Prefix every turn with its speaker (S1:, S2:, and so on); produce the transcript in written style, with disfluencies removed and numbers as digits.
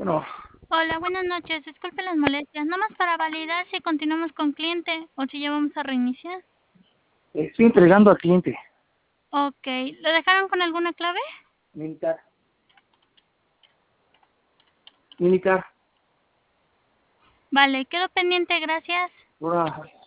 S1: Bueno,
S2: Hola, buenas noches. Disculpe las molestias. Nada más para validar si continuamos con cliente o si ya vamos a reiniciar.
S1: estoy entregando al cliente.
S2: Ok. ¿Lo dejaron con alguna clave?
S1: Militar. Militar.
S2: Vale, quedo pendiente, gracias.
S1: Ahora,